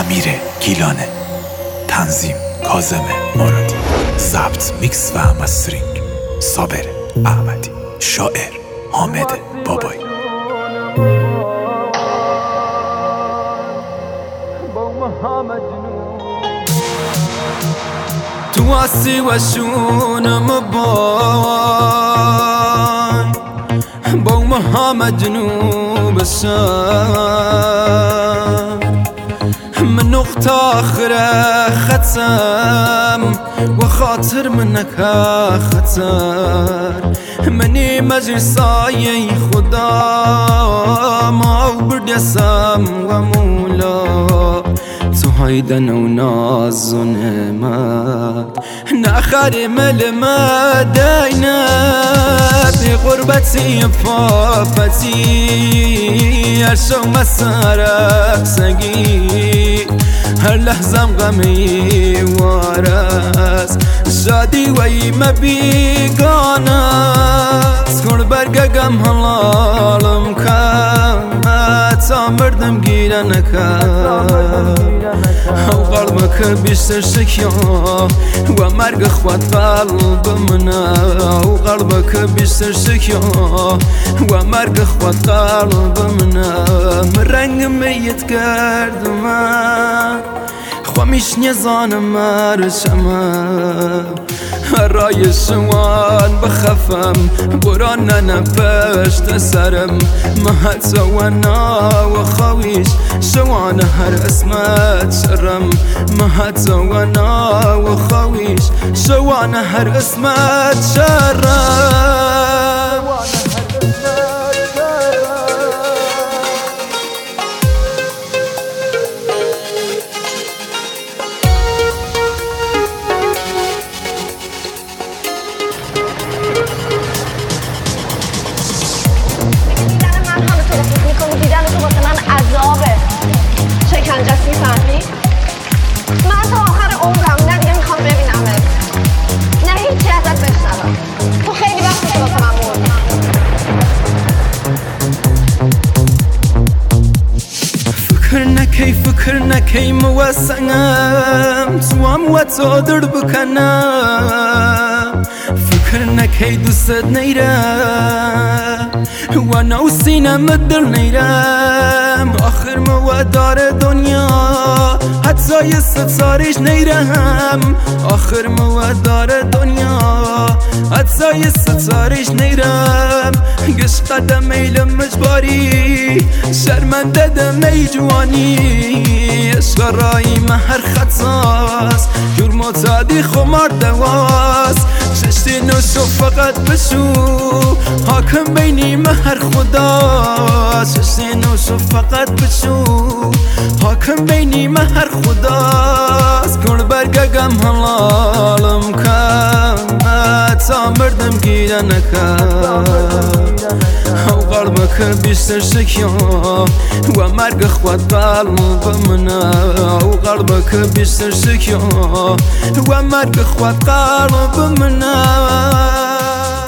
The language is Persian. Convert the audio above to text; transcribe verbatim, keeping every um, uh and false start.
امیر گیلانه، تنظیم کاظم مرادی، ضبط میکس و مسترینگ صابر احمدی، شاعر حامد بابایی. تو هستی و شونم بای با محمد جنوب شم من نقطة آخره ختم و خاطر منك خطر منی مجلسای خدا ما بردسم و مولا تو هایدن و ناز و نعمت نخری ملمت دینت غربتی پاپتی هر شو مسارک سگی هر لحظم غمی وارس شادی وی مبیگانه سکر برگم حلالم کن تا مردم گیرن کن او قلبك بیشتر شکیا و مرگ خواد قلب منه او قلبك بیشتر شکیا و مرگ خواد قلب منه من رنگ میت کرد من خوامیش نیزانم مرشمه رای شوان بخفم بران نپشت سرم مهت و نا و خویش شوان هر اسمت شرم مهت و نا و خویش شوان هر اسمت شرم میفهمی؟ من تا آخر عمرم نه دیگه میخوام ببینمت نه هیچی ازت بشنوم تو خیلی وقتی که واسه من مردی فکر نکی فکر نکی موسعم تو هم و تو در بکنم فکر نکی دوست نیرم و نو سینم در نیرم آخر موادار دنیا حتی یه ستاریش نیرم آخر موادار دنیا حتی یه ستاریش نیرم گش قدم ایلم مجباری شرمنده دم ای جوانی عشق رایی مهر خطاست جور معتادی خمار دواست ششتی نوشو فقط بشو حاکم بینی مهر خدا ششتی نوشو فقط بشو حاکم بینی مهر خداست کن برگم حلالم کن تا مردم گیرن کن او قلبك بیشتر شکیا و مرگ خواد قلب منه او قلبك بیشتر شکیا و مرگ خواد قلب منه